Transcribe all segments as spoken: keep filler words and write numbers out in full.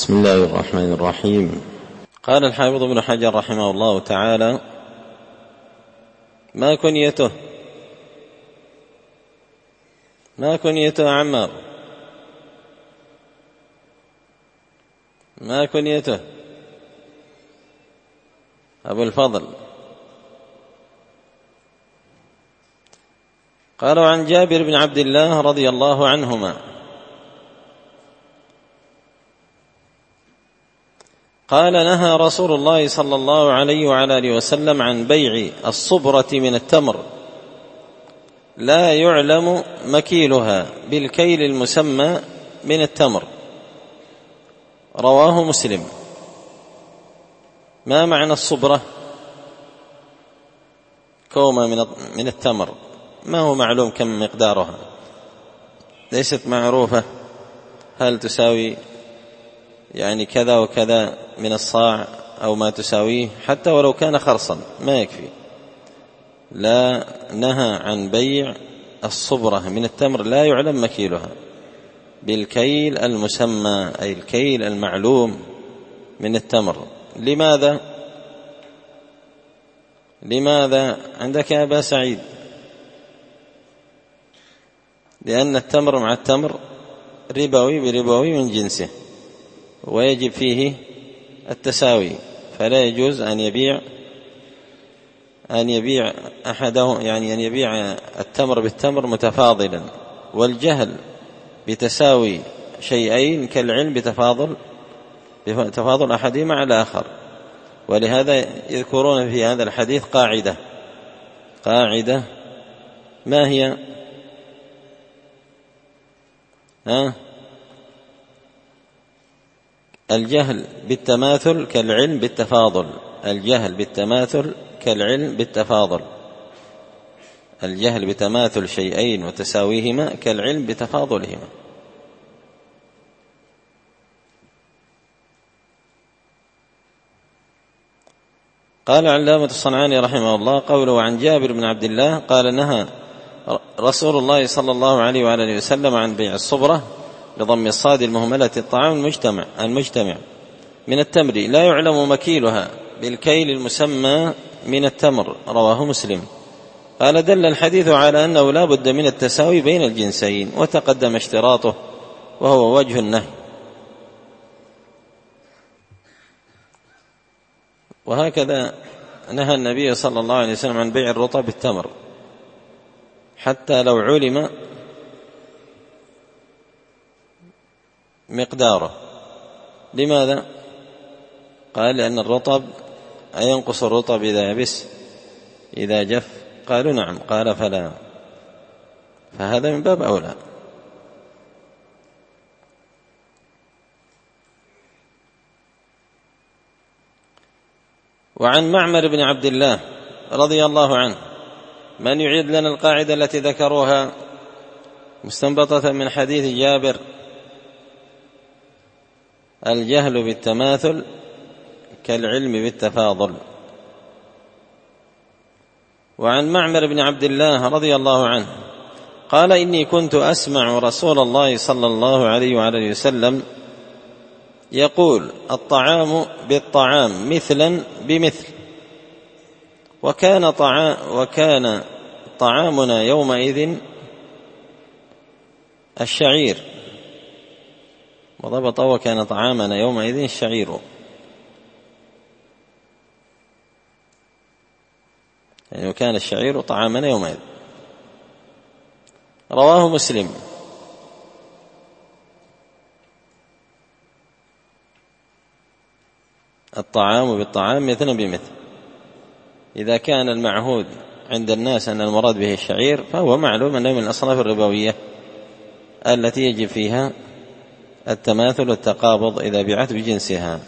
بسم الله الرحمن الرحيم. قال الحافظ ابن حجر رحمه الله تعالى: ما كنيته ما كنيته عمار ما كنيته أبو الفضل. قالوا عن جابر بن عبد الله رضي الله عنهما قال: نهى رسول الله صلى الله عليه وعلى آله وسلم عن بيع الصبرة من التمر لا يعلم مكيلها بالكيل المسمى من التمر. رواه مسلم. ما معنى الصبرة؟ كومة من التمر، ما هو معلوم كم مقدارها، ليست معروفة، هل تساوي يعني كذا وكذا من الصاع أو ما تساويه، حتى ولو كان خرصا ما يكفي. لا، نهى عن بيع الصبرة من التمر لا يعلم مكيلها بالكيل المسمى، أي الكيل المعلوم من التمر. لماذا لماذا عندك يا أبا سعيد؟ لأن التمر مع التمر ربوي بربوي من جنسه، ويجب فيه التساوي، فلا يجوز أن يبيع أن يبيع أحده يعني أن يبيع التمر بالتمر متفاضلا. والجهل بتساوي شيئين كالعلم بتفاضل بتفاضل أحدهما على الآخر. ولهذا يذكرون في هذا الحديث قاعدة قاعدة ما هي؟ ها؟ الجهل بالتماثل كالعلم بالتفاضل. الجهل بالتماثل كالعلم بالتفاضل. الجهل بتماثل شيئين وتساويهما كالعلم بتفاضلهما. قال علامة الصنعاني رحمه الله: قوله عن جابر بن عبد الله قال: نهى رسول الله صلى الله عليه وعلى آله وسلم عن بيع الصبرة بضم الصاد المهملة الطعام المجتمع المجتمع من التمر لا يعلم مكيلها بالكيل المسمى من التمر. رواه مسلم. قال: دل الحديث على أنه لا بد من التساوي بين الجنسين، وتقدم اشتراطه وهو وجه النهي. وهكذا نهى النبي صلى الله عليه وسلم عن بيع الرطب بالتمر حتى لو علم مقداره. لماذا؟ قال: لأن الرطب أينقص الرطب إذا يبس إذا جف؟ قالوا: نعم. قال: فلا، فهذا من باب أولى. وعن معمر بن عبد الله رضي الله عنه، من يعيد لنا القاعدة التي ذكروها مستنبطة من حديث جابر؟ الجهل بالتماثل كالعلم بالتفاضل. وعن معمر بن عبد الله رضي الله عنه قال: إني كنت أسمع رسول الله صلى الله عليه وعلى وسلم يقول: الطعام بالطعام مثلا بمثل، وكان طعام وكان طعامنا يومئذ الشعير. وضبط: وكان طعامنا يومئذ الشعير. يعني وكان الشعير طعامنا يومئذ. رواه مسلم. الطعام بالطعام مثلا بمثل، إذا كان المعهود عند الناس أن المراد به الشعير فهو معلوم أنه من الأصناف الربوية التي يجب فيها التماثل والتقابض إذا بيعت بجنسها.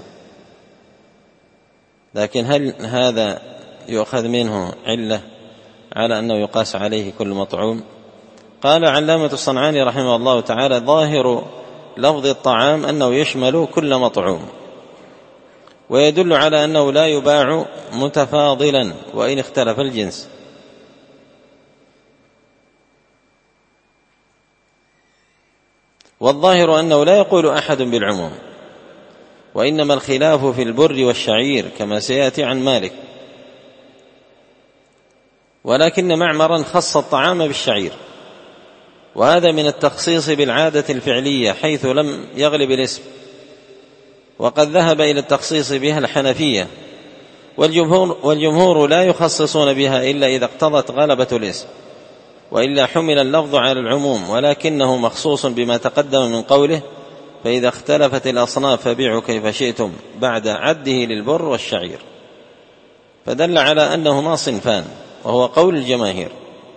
لكن هل هذا يؤخذ منه علة على أنه يقاس عليه كل مطعوم؟ قال علامة الصنعاني رحمه الله تعالى: ظاهر لفظ الطعام أنه يشمل كل مطعوم، ويدل على أنه لا يباع متفاضلا وإن اختلف الجنس. والظاهر أنه لا يقول أحد بالعموم، وإنما الخلاف في البر والشعير كما سيأتي عن مالك. ولكن معمرا خص الطعام بالشعير، وهذا من التخصيص بالعادة الفعلية حيث لم يغلب الاسم، وقد ذهب إلى التخصيص بها الحنفية، والجمهور, والجمهور لا يخصصون بها إلا إذا اقتضت غلبة الاسم، وإلا حمل اللفظ على العموم، ولكنه مخصوص بما تقدم من قوله فإذا اختلفت الأصناف فبيعوا كيف شئتم بعد عده للبر والشعير، فدل على أنهما صنفان، وهو قول الجماهير.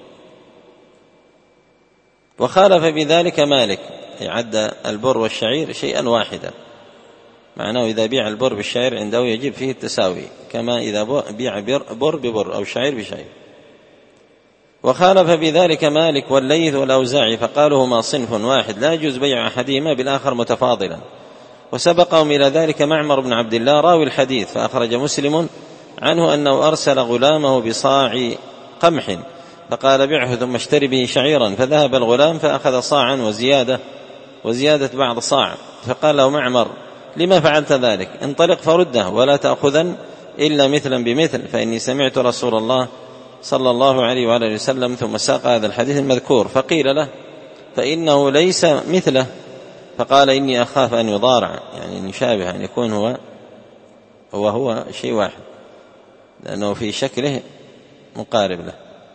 وخالف بذلك مالك، عد البر والشعير شيئا واحدا، معناه إذا بيع البر بالشعير عنده يجب فيه التساوي، كما إذا بيع بر ببر أو شعير بشعير. وخالف بذلك مالك والليث والأوزاعي، فقالوا هما صنف واحد لا يجوز بيع أحدهما بالآخر متفاضلا. وسبقهم إلى ذلك معمر بن عبد الله راوي الحديث، فأخرج مسلم عنه أنه أرسل غلامه بصاع قمح فقال بعه ثم اشتري به شعيرا، فذهب الغلام فأخذ صاعا وزيادة وزيادة بعض صاع، فقال له معمر لما فعلت ذلك؟ انطلق فرده ولا تأخذن إلا مثلا بمثل، فإني سمعت رسول الله صلى الله عليه وآله وسلم. ثم ساق هذا الحديث المذكور، فقيل له فإنه ليس مثله، فقال إني أخاف أن يضارع، يعني أن يشابه، أن يكون هو هو هو شيء واحد، لأنه في شكله مقارب له.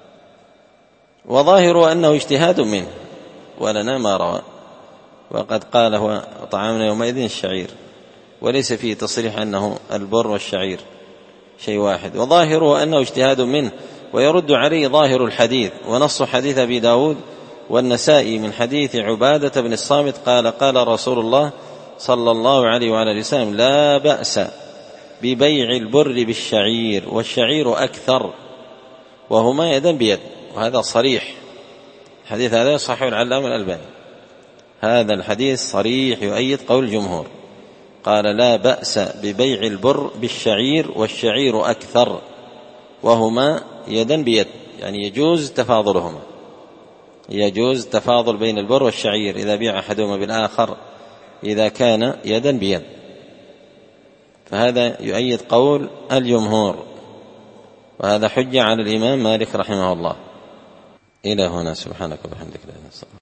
وظاهر أنه اجتهاد منه، ولنا ما روى، وقد قال هو طعامنا يومئذ الشعير، وليس فيه تصريح أنه البر والشعير شيء واحد. وظاهره أنه اجتهاد منه، ويرد عليه ظاهر الحديث ونص حديث أبي داود والنسائي من حديث عبادة بن الصامت قال قال رسول الله صلى الله عليه وآله وسلم لا بأس ببيع البر بالشعير، والشعير أكثر، وهما يدا بيد. وهذا صريح، الحديث هذا يصححه العلامة الألباني، هذا الحديث صريح يؤيد قول الجمهور، قال لا بأس ببيع البر بالشعير والشعير أكثر وهما يدا بيد، يعني يجوز تفاضلهما، يجوز تفاضل بين البر والشعير إذا بيع أحدهما بالآخر إذا كان يدا بيد. فهذا يؤيد قول الجمهور، وهذا حجة على الإمام مالك رحمه الله. إلى هنا، سبحانك وبحمدك لا إله إلا أنت.